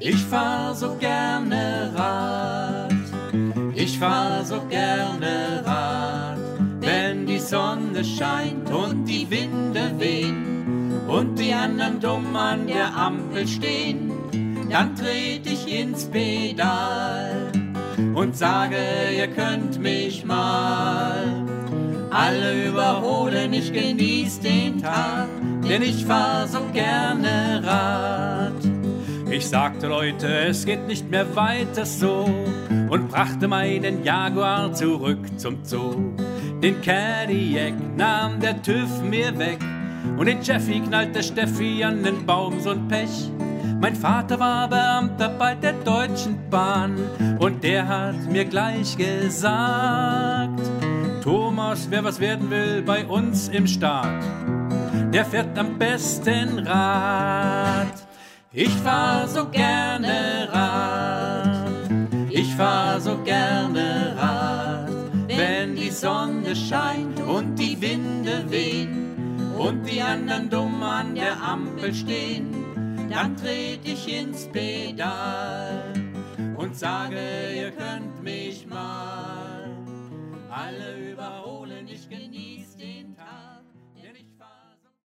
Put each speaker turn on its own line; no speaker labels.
Ich fahr so gerne Rad, ich fahr so gerne Rad, wenn die Sonne scheint und die Winde wehen und die anderen dumm an der Ampel stehen, dann tret ich ins Pedal und sage, ihr könnt mich mal. Alle überholen, ich genieß den Tag, denn ich fahr so gerne Rad. Ich sagte, Leute, es geht nicht mehr weiter so und brachte meinen Jaguar zurück zum Zoo. Den Cadillac nahm der TÜV mir weg und den Jeffy knallte Steffi an den Baum, so'n Pech. Mein Vater war Beamter bei der Deutschen Bahn und der hat mir gleich gesagt: Thomas, wer was werden will bei uns im Staat, der fährt am besten Rad. Ich fahr so gerne Rad, ich fahr so gerne Rad, wenn die Sonne scheint und die Winde wehen und die anderen dumm an der Ampel stehen, dann tret ich ins Pedal und sage, ihr könnt mich mal.